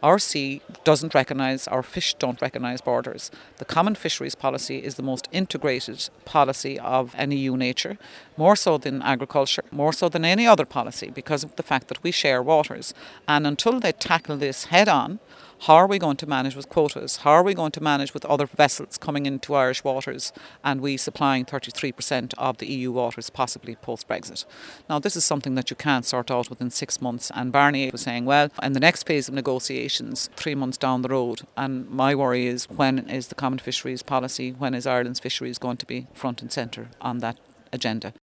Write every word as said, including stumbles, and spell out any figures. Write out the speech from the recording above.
Our sea doesn't recognise, our fish don't recognise borders. The common fisheries policy is the most integrated policy of an E U nature, more so than agriculture, more so than any other policy, because of the fact that we share waters. And until they tackle this head on, how are we going to manage with quotas? How are we going to manage with other vessels coming into Irish waters and we supplying thirty-three percent of the E U waters, possibly post-Brexit? Now, this is something that you can't sort out within six months. And Barney was saying, well, in the next phase of negotiations, three months down the road. And my worry is, when is the common fisheries policy, when is Ireland's fisheries going to be front and centre on that agenda?